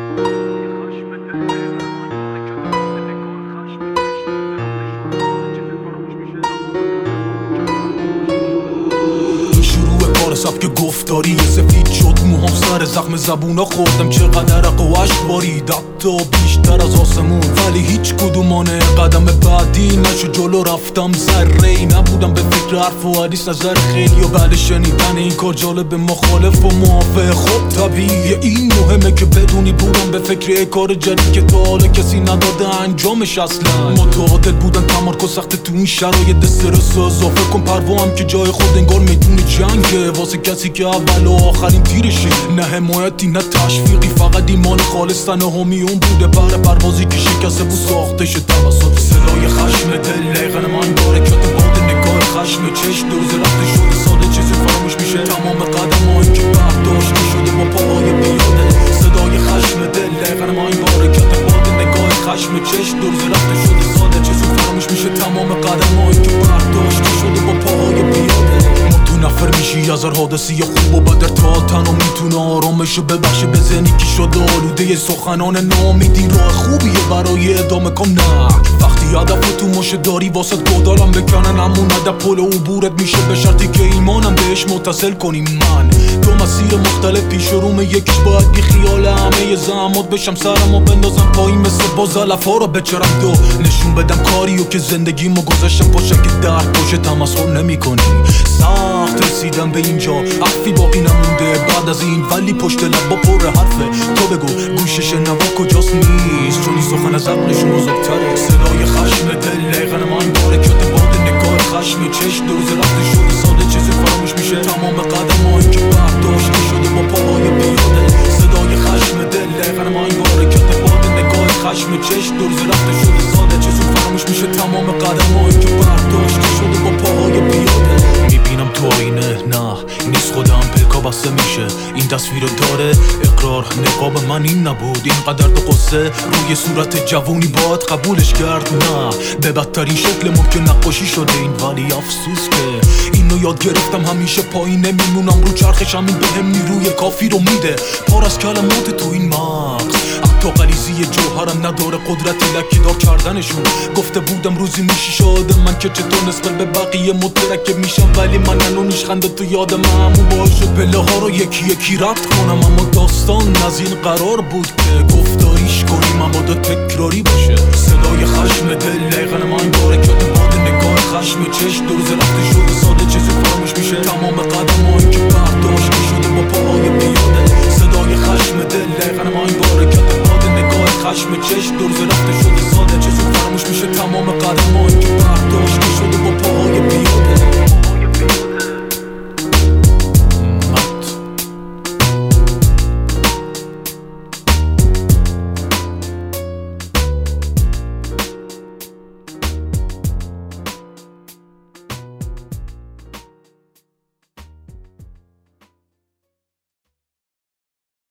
سبک گفتاری یه سفید شد موهام سر زخم زبونا خوردم چقدر قواش بارید حتی بیشتر از آسمون ولی هیچ کدومانه قدم بعدی نشو جلو رفتم ذره‌ای نبودم به فکر حرف و حدیث نظر خیلی و بعد شنیدن این کار جالب مخالف و موافق خب طبیعیه این مهمه که بدونی بودم به فکر کار جدید که تا حالا کسی نداده انجامش اصلا متعادل بودن تمرکز سخت تو این شرایط استرس اضافه کن پروام که جای خود انگار میدون جنگه واسه کسی که اول و آخرین تیرشه نه حمایتی نه تشویقی فقط ایمان خالص تنها اون بوده بر پروازی که شکسته بود ساختش توسط صدای خشم دل لیغن من داره که تو باد نگاه خشم چشم دوز رفته شده ساده چیزی فراموش میشه تمام قدمایی که برداشت شده با پاهای پیاده صدای خشم دل لیغن من داره که تو باد نگاه خشم چشم دوز رفته شده ساده چیزی فراموش میشه تمام قدمایی که برداشت شده با پاهای پیاده نفر میشی از هر حادثی خوب و بد تا تنها میتونه آرامشو ببخشه به ذهنی که شده آلوده سخنان نامیدی راه خوبیه برای ادامه کن نه وقتی هدف تو مشه داری واسه گودالم بکنن همون هدف پل عبورت میشه به شرطی که ایمانم بهش متصل کنی من تو مسیر مختلف پیش رومه یکیش باید بی خیال همه زحمات بشم سرمو بندازم پایین مثل باز علفا رو بچرم دو نشون بدم کاریو که زندگیمو گذاشتم پاشه که درد باشه تمسخر نمی کنی رسیدم به اینجا حرفی باقی نمونده بعد از این ولی پشت لب با پر حرفه تو بگو گوشش نوا کجاست نیست چون این سخن از عقلشون بزرگتره صدای خشم دل لیغن من داره که باد نگاه خشم چشم دوز رفته شده ساده چیزی فراموش میشه تمام قدمایی که برداشت شده با پاهای پیاده صدای خشم دل لیغن من داره که باد نگاه خشم چشم دوز رفته شده ساده چیزی فراموش میشه تمام قدمایی که برداشت شده با پاهای پیاده میبینم تو آینه نه نیست خودم پلکا بسته میشه این تصویر داره اقرار نقاب من این نبود اینقدر دو قصه روی صورت جوونی باید قبولش کرد نه به بدترین شکل ممکن نقاشی شده این ولی افسوس که اینو یاد گرفتم همیشه پایین نمیمونم رو چرخش همین بهم نیروی کافی رو میده پر از کلمات تو این مغز حتی غلیظی جوهرم نداره قدرتی لکی دار کردنشون گفته بودم روزی میشی شاده من که چطور نسبت به بقیه مترکب میشم ولی من الانش خنده تو یادم همون باشه پله ها رو یکی یکی رد کنم اما داستان از این قرار بود که گفتاریش کنیم اما دا تکراری باشه صدای خشم دل لیغن من داره که باد نگاه خشم چشم دوز رفته شده ساده چیزی فراموش میشه تمام قدمایی که برداشت شده با پاهای پیاده صدای خشم دل لیغن من داره که باد نگاه خشم چشم دوز رفته شده ساده چیزی فراموش میشه تمام قدمایی که برداشت